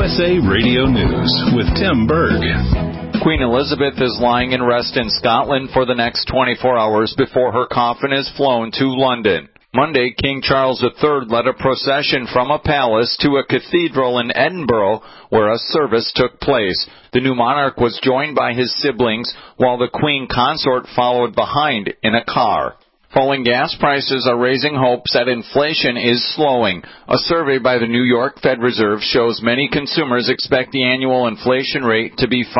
USA Radio News with Tim Berg. Queen Elizabeth is lying in rest in Scotland for the next 24 hours before her coffin is flown to London. Monday, King Charles III led a procession from a palace to a cathedral in Edinburgh where a service took place. The new monarch was joined by his siblings while the Queen consort followed behind in a car. Falling gas prices are raising hopes that inflation is slowing. A survey by the New York Fed Reserve shows many consumers expect the annual inflation rate to be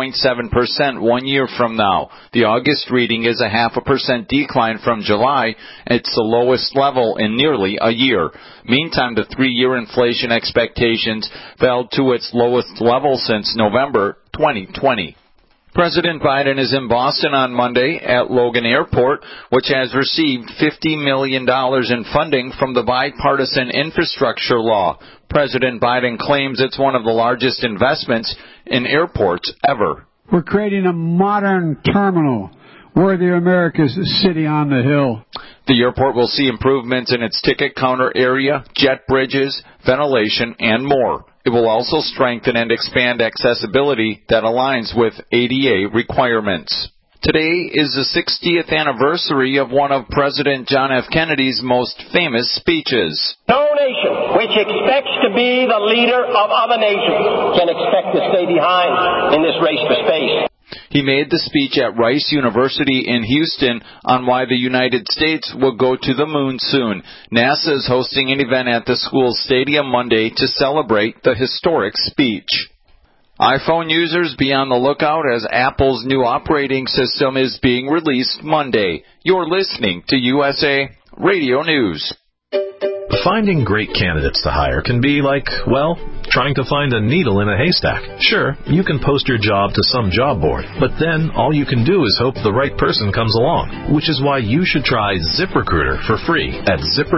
5.7% 1 year from now. The August reading is a 0.5% decline from July. It's the lowest level in nearly a year. Meantime, the 3-year inflation expectations fell to its lowest level since November 2020. President Biden is in Boston on Monday at Logan Airport, which has received $50 million in funding from the bipartisan infrastructure law. President Biden claims it's one of the largest investments in airports ever. We're creating a modern terminal worthy of America's city on the hill. The airport will see improvements in its ticket counter area, jet bridges, ventilation, and more. It will also strengthen and expand accessibility that aligns with ADA requirements. Today is the 60th anniversary of one of President John F. Kennedy's most famous speeches. No nation which expects to be the leader of other nations can expect to stay behind in this race for space. He made the speech at Rice University in Houston on why the United States will go to the moon soon. NASA is hosting an event at the school's stadium Monday to celebrate the historic speech. iPhone users, be on the lookout as Apple's new operating system is being released Monday. You're listening to USA Radio News. Finding great candidates to hire can be like, well, trying to find a needle in a haystack. Sure, you can post your job to some job board, but then all you can do is hope the right person comes along, which is why you should try ZipRecruiter for free at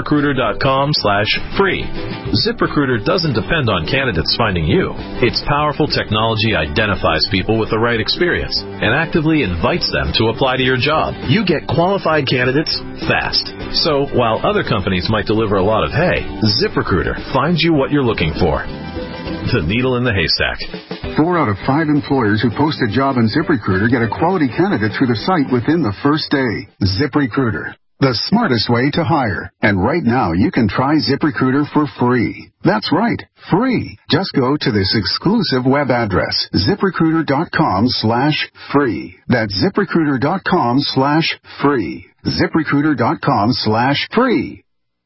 ZipRecruiter.com/free. ZipRecruiter doesn't depend on candidates finding you. Its powerful technology identifies people with the right experience and actively invites them to apply to your job. You get qualified candidates fast. So while other companies might deliver a lot of hay, ZipRecruiter finds you what you're looking for. The needle in the haystack. 4 out of 5 employers who post a job on ZipRecruiter get a quality candidate through the site within the first day. ZipRecruiter, the smartest way to hire. And right now, you can try ZipRecruiter for free. That's right, free. Just go to this exclusive web address, ZipRecruiter.com/free. That's ZipRecruiter.com/free. ZipRecruiter.com/free.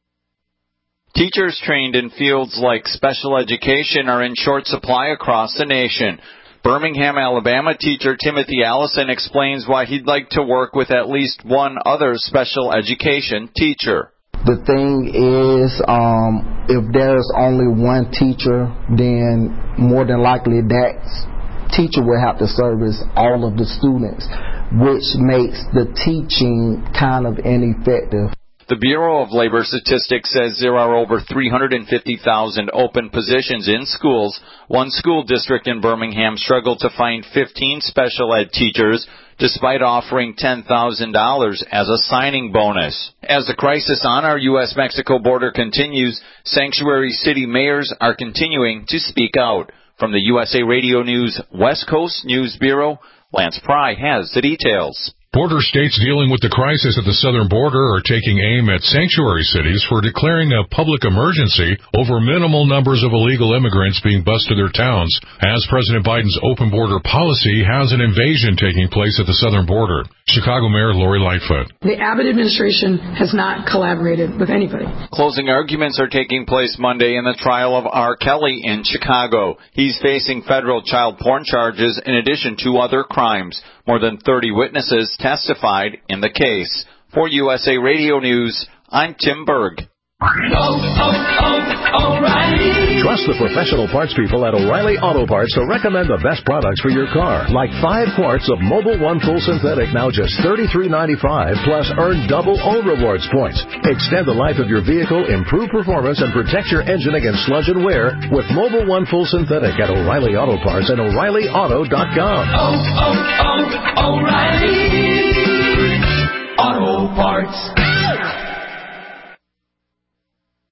Teachers trained in fields like special education are in short supply across the nation. Birmingham, Alabama teacher Timothy Allison explains why he'd like to work with at least one other special education teacher. The thing is, if there's only one teacher, then more than likely that teacher will have to service all of the students, which makes the teaching kind of ineffective. The Bureau of Labor Statistics says there are over 350,000 open positions in schools. One school district in Birmingham struggled to find 15 special ed teachers despite offering $10,000 as a signing bonus. As the crisis on our U.S.-Mexico border continues, sanctuary city mayors are continuing to speak out. From the USA Radio News West Coast News Bureau, Lance Pry has the details. Border states dealing with the crisis at the southern border are taking aim at sanctuary cities for declaring a public emergency over minimal numbers of illegal immigrants being bused to their towns, as President Biden's open border policy has an invasion taking place at the southern border. Chicago Mayor Lori Lightfoot. The Abbott administration has not collaborated with anybody. Closing arguments are taking place Monday in the trial of R. Kelly in Chicago. He's facing federal child porn charges in addition to other crimes. More than 30 witnesses testified in the case. For USA Radio News, I'm Tim Berg. O'Reilly. Trust the professional parts people at O'Reilly Auto Parts to recommend the best products for your car. Like 5 quarts of Mobil 1 Full Synthetic, now just $33.95, plus earn double O Rewards points. Extend the life of your vehicle, improve performance, and protect your engine against sludge and wear with Mobil 1 Full Synthetic at O'Reilly Auto Parts and O'ReillyAuto.com. O'Reilly Auto Parts.